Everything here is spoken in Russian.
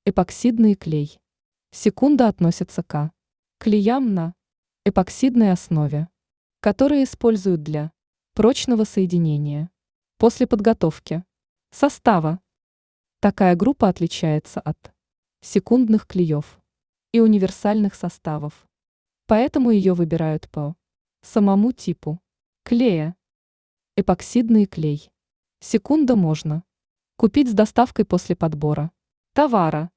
Эпоксидный клей. Секунда относится к клеям на эпоксидной основе, которые используют для прочного соединения. После подготовки состава такая группа отличается от секундных клеев и универсальных составов, поэтому ее выбирают по самому типу клея. Эпоксидный клей. Секунда можно купить с доставкой после подбора товара.